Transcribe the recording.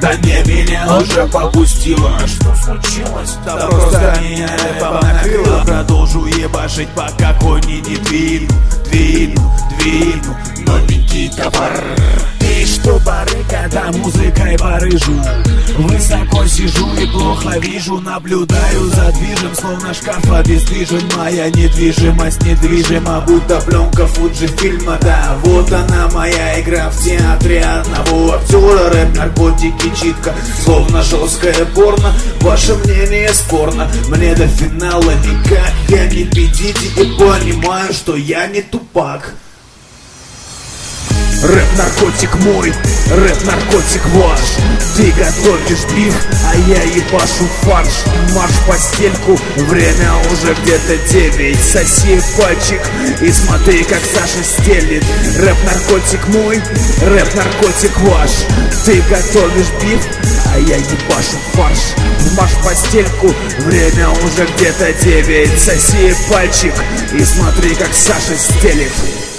Да не, меня уже попустило. Что случилось? Да просто меня рэпом накрыло. Продолжу ебашить, пока кони не двину новенький товар. И что поры, когда музыкой порыжу, высоко сижу и плохо вижу, наблюдаю за движем, словно шкаф обездвижен. Моя недвижимость недвижима, будто пленка Фуджи-фильма. Да, вот она моя игра в театре одного актера. Рэп, наркотики, читка, словно жесткое порно. Ваше мнение спорно, мне до финала никак. Я не педите и понимаю, что я не тупак. Рэп-наркотик мой, рэп-наркотик ваш. Ты готовишь биф, а я ебашу фарш. Марш в постельку, время уже где-то 9. Соси пальчик и смотри, как Саша стелит. Рэп-наркотик мой, рэп-наркотик ваш. Ты готовишь биф, а я ебашу фарш. Марш в постельку, время уже где-то 9. Соси пальчик и смотри, как Саша стелит.